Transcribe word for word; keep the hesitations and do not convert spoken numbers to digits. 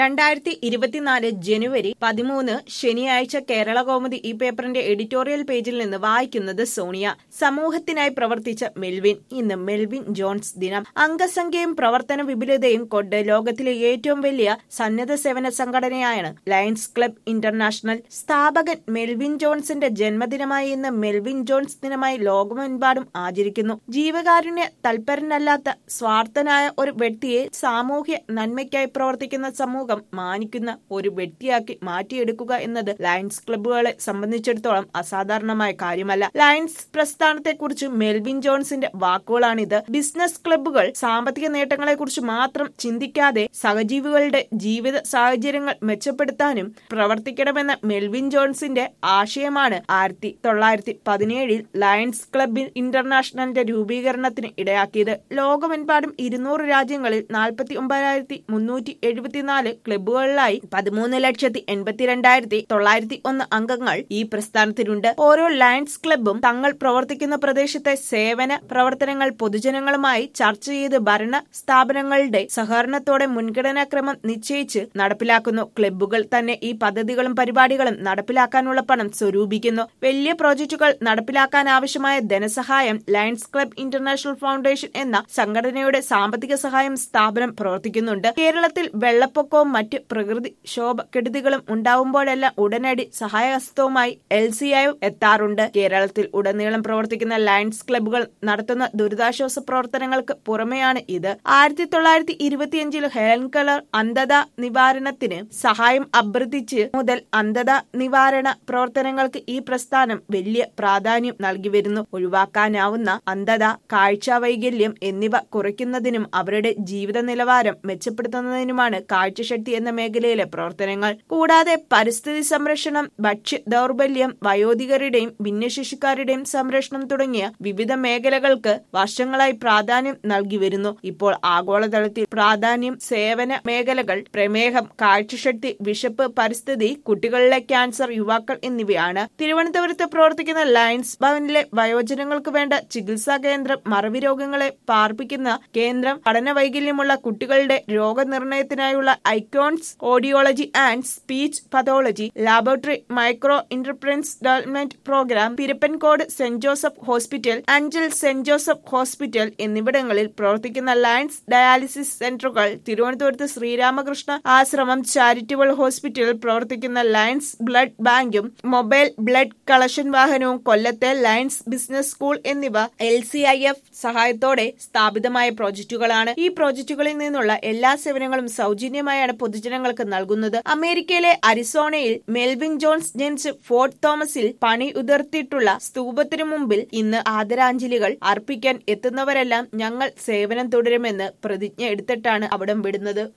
രണ്ടായിരത്തി ഇരുപത്തിനാല് ജനുവരി പതിമൂന്ന് ശനിയാഴ്ച കേരള കൗമുദി ഈ പേപ്പറിന്റെ എഡിറ്റോറിയൽ പേജിൽ നിന്ന് വായിക്കുന്നത് സോണിയ. സമൂഹത്തിനായി പ്രവർത്തിച്ച മെൽവിൻ. ഇന്ന് മെൽവിൻ ജോൺസ് ദിനം. അംഗസംഖ്യയും പ്രവർത്തന വിപുലതയും കൊണ്ട് ലോകത്തിലെ ഏറ്റവും വലിയ സന്നദ്ധ സേവന സംഘടനയാണ് ലയൺസ് ക്ലബ് ഇന്റർനാഷണൽ. സ്ഥാപകൻ മെൽവിൻ ജോൺസിന്റെ ജന്മദിനമായി ഇന്ന് മെൽവിൻ ജോൺസ് ദിനമായി ലോകമെമ്പാടും ആചരിക്കുന്നു. ജീവകാരുണ്യ തൽപരനല്ലാത്ത സ്വാർത്ഥനായ ഒരു വ്യക്തിയെ സാമൂഹ്യ നന്മയ്ക്കായി പ്രവർത്തിക്കുന്ന സമൂഹം മാനിക്കുന്ന ഒരു വ്യക്തിയാക്കി മാറ്റിയെടുക്കുക എന്നത് ലയൺസ് ക്ലബ്ബുകളെ സംബന്ധിച്ചിടത്തോളം അസാധാരണമായ കാര്യമല്ല. ലയൺസ് പ്രസ്ഥാനത്തെക്കുറിച്ച് മെൽവിൻ ജോൺസിന്റെ വാക്കുകളാണിത്. ബിസിനസ് ക്ലബ്ബുകൾ സാമ്പത്തിക നേട്ടങ്ങളെക്കുറിച്ച് മാത്രം ചിന്തിക്കാതെ സഹജീവികളുടെ ജീവിത സാഹചര്യങ്ങൾ മെച്ചപ്പെടുത്താനും പ്രവർത്തിക്കണമെന്ന മെൽവിൻ ജോൺസിന്റെ ആശയമാണ് ആയിരത്തി തൊള്ളായിരത്തി പതിനേഴിൽ ലയൺസ് ക്ലബ് ഇന്റർനാഷണലിന്റെ രൂപീകരണത്തിന് ഇടയാക്കിയത്. ലോകമെമ്പാടും ഇരുന്നൂറ് രാജ്യങ്ങളിൽ നാൽപ്പത്തി ഒമ്പതിനായിരത്തി മുന്നൂറ്റി എഴുപത്തിനാല് ക്ലബ്ബുകളിലായി പതിമൂന്ന് ലക്ഷത്തി എൺപത്തിരണ്ടായിരത്തി തൊള്ളായിരത്തി ഒന്ന് അംഗങ്ങൾ ഈ പ്രസ്ഥാനത്തിനുണ്ട്. ഓരോ ലയൺസ് ക്ലബ്ബും തങ്ങൾ പ്രവർത്തിക്കുന്ന പ്രദേശത്തെ സേവന പ്രവർത്തനങ്ങൾ പൊതുജനങ്ങളുമായി ചർച്ച ചെയ്ത് ഭരണ സ്ഥാപനങ്ങളുടെ സഹകരണത്തോടെ മുൻഗണനാക്രമം നിശ്ചയിച്ച് നടപ്പിലാക്കുന്നു. ക്ലബ്ബുകൾ തന്നെ ഈ പദ്ധതികളും പരിപാടികളും നടപ്പിലാക്കാനുള്ള പണം സ്വരൂപിക്കുന്നു. വലിയ പ്രോജക്റ്റുകൾ നടപ്പിലാക്കാൻ ആവശ്യമായ ധനസഹായം ലയൺസ് ക്ലബ് ഇന്റർനാഷണൽ ഫൗണ്ടേഷൻ എന്ന സംഘടനയുടെ സാമ്പത്തിക സഹായം സ്ഥാപനം പ്രവർത്തിക്കുന്നുണ്ട്. കേരളത്തിൽ വെള്ളപ്പൊക്കവും മറ്റ് പ്രകൃതി ക്ഷോഭക്കെടുതികളും ഉണ്ടാവുമ്പോഴെല്ലാം ഉടനടി സഹായഹസ്തവുമായി എൽ സി ഐ എത്താറുണ്ട്. കേരളത്തിൽ ഉടനീളം പ്രവർത്തിക്കുന്ന ലയൺസ് ക്ലബ്ബുകൾ നടത്തുന്ന ദുരിതാശ്വാസ പ്രവർത്തനങ്ങൾക്ക് പുറമെയാണ് ഇത്. ആയിരത്തി തൊള്ളായിരത്തി ഇരുപത്തിയഞ്ചിൽ ഹെലൻ കെല്ലർ അന്ധത നിവാരണത്തിന് സഹായം അഭ്യർത്ഥിച്ച് മുതൽ അന്ധത നിവാരണ പ്രവർത്തനങ്ങൾക്ക് ഈ പ്രസ്ഥാനം വലിയ പ്രാധാന്യം നൽകി വരുന്നു. ഒഴിവാക്കാനാവുന്ന അന്ധത, കാഴ്ചാവൈകല്യം എന്നിവ കുറയ്ക്കുന്നതിനും അവരുടെ ജീവിത നിലവാരം മെച്ചപ്പെടുത്തുന്നതിനുമാണ് കാഴ്ചശക്തി എന്ന മേഖലയിലെ പ്രവർത്തനങ്ങൾ. കൂടാതെ പരിസ്ഥിതി സംരക്ഷണം, ഭക്ഷ്യ ദൗർബല്യം, വയോധികരുടെയും ഭിന്നശേഷിക്കാരുടെയും സംരക്ഷണം തുടങ്ങിയ വിവിധ മേഖലകൾക്ക് വർഷങ്ങളായി പ്രാധാന്യം നൽകി വരുന്നു. ഇപ്പോൾ ആഗോളതലത്തിൽ പ്രാധാന്യം സേവന മേഖലകൾ പ്രമേഹം, കാഴ്ചശക്തി, വിശപ്പ്, പരിസ്ഥിതി, കുട്ടികളിലെ ക്യാൻസർ, യുവാക്കൾ എന്നിവയാണ്. തിരുവനന്തപുരത്ത് പ്രവർത്തിക്കുന്ന ലയൺസ് ഭവനിലെ വയോജനങ്ങൾക്ക് വേണ്ട ചികിത്സാ കേന്ദ്രം, മറവി രോഗങ്ങളെ പാർപ്പിക്കുന്ന കേന്ദ്രം, പഠന വൈകല്യമുള്ള കുട്ടികളുടെ രോഗനിർണയത്തിനായുള്ള ICONS audiology and speech pathology laboratory, micro enterprise development programme, Pirappancode saint Joseph hospital, Anchal saint Joseph hospital എന്നിവിടങ്ങളിൽ പ്രവർത്തിക്കുന്ന ലയൺസ് ഡയാലിസിസ് സെന്ററുകൾ, തിരുവനന്തപുരത്ത് ശ്രീരാമകൃഷ്ണ ആശ്രമം ചാരിറ്റബിൾ ഹോസ്പിറ്റലിൽ പ്രവർത്തിക്കുന്ന ലയൺസ് ബ്ലഡ് ബാങ്കും മൊബൈൽ ബ്ലഡ് കളക്ഷൻ വാഹനവും, കൊല്ലത്തെ ലയൺസ് ബിസിനസ് സ്കൂൾ എന്നിവ എൽ സി ഐ എഫ് സഹായത്തോടെ സ്ഥാപിതമായ പ്രോജക്റ്റുകളാണ്. ഈ പ്രോജക്റ്റുകളിൽ നിന്നുള്ള എല്ലാ സേവനങ്ങളും സൗജന്യമായാണ് പൊതുജനങ്ങൾക്ക് നൽകുന്നത്. അമേരിക്കയിലെ അരിസോണയിൽ മെൽവിൻ ജോൺസ് ജനിച്ച് ഫോർട്ട് തോമസിൽ പണി ഉതിർത്തിട്ടുള്ള സ്തൂപത്തിനു മുമ്പിൽ ഇന്ന് ആദരാഞ്ജലികൾ അർപ്പിക്കാൻ എത്തുന്നവരെല്ലാം ഞങ്ങൾ സേവനം തുടരുമെന്ന് പ്രതിജ്ഞ എടുത്തിട്ടാണ് അവിടം വിടുന്നത്.